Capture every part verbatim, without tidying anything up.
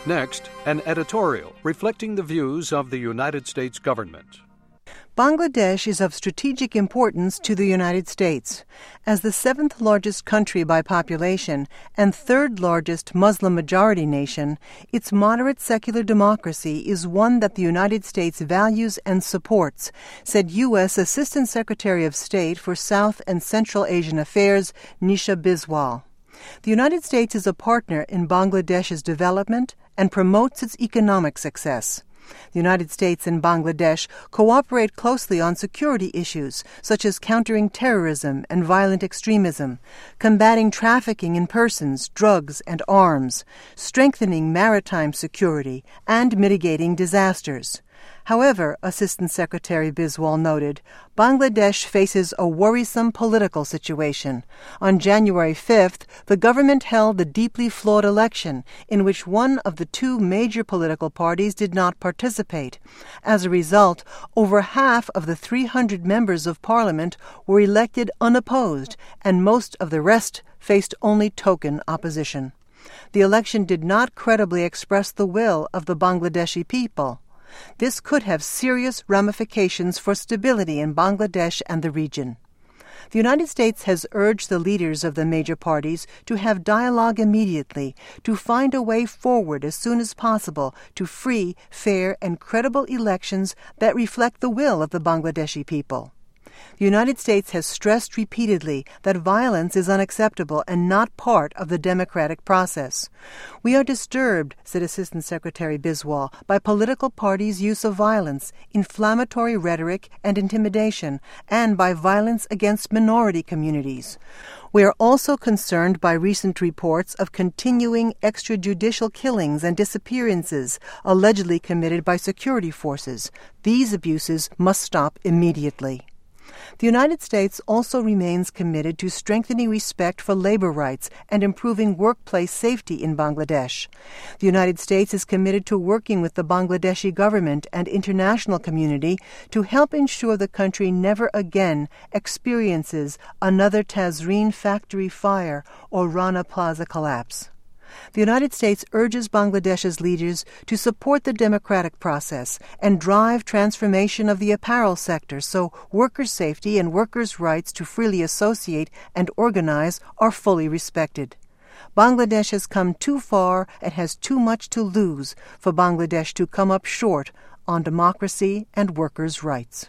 Next, an editorial reflecting the views of the United States government. Bangladesh is of strategic importance to the United States. As the seventh largest country by population and third largest Muslim-majority nation, its moderate secular democracy is one that the United States values and supports, said U S Assistant Secretary of State for South and Central Asian Affairs, Nisha Biswal. The United States is a partner in Bangladesh's development and promotes its economic success. The United States and Bangladesh cooperate closely on security issues such as countering terrorism and violent extremism, combating trafficking in persons, drugs, and arms, strengthening maritime security, and mitigating disasters. However, Assistant Secretary Biswal noted, Bangladesh faces a worrisome political situation. On January fifth, the government held a deeply flawed election in which one of the two major political parties did not participate. As a result, over half of the three hundred members of parliament were elected unopposed, and most of the rest faced only token opposition. The election did not credibly express the will of the Bangladeshi people. This could have serious ramifications for stability in Bangladesh and the region. The United States has urged the leaders of the major parties to have dialogue immediately, to find a way forward as soon as possible to free, fair, and credible elections that reflect the will of the Bangladeshi people. The United States has stressed repeatedly that violence is unacceptable and not part of the democratic process. We are disturbed, said Assistant Secretary Biswal, by political parties' use of violence, inflammatory rhetoric, and intimidation, and by violence against minority communities. We are also concerned by recent reports of continuing extrajudicial killings and disappearances allegedly committed by security forces. These abuses must stop immediately. The United States also remains committed to strengthening respect for labor rights and improving workplace safety in Bangladesh. The United States is committed to working with the Bangladeshi government and international community to help ensure the country never again experiences another Tazreen factory fire or Rana Plaza collapse. The United States urges Bangladesh's leaders to support the democratic process and drive transformation of the apparel sector so workers' safety and workers' rights to freely associate and organize are fully respected. Bangladesh has come too far and has too much to lose for Bangladesh to come up short on democracy and workers' rights.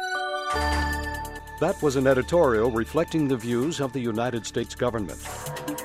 That was an editorial reflecting the views of the United States government.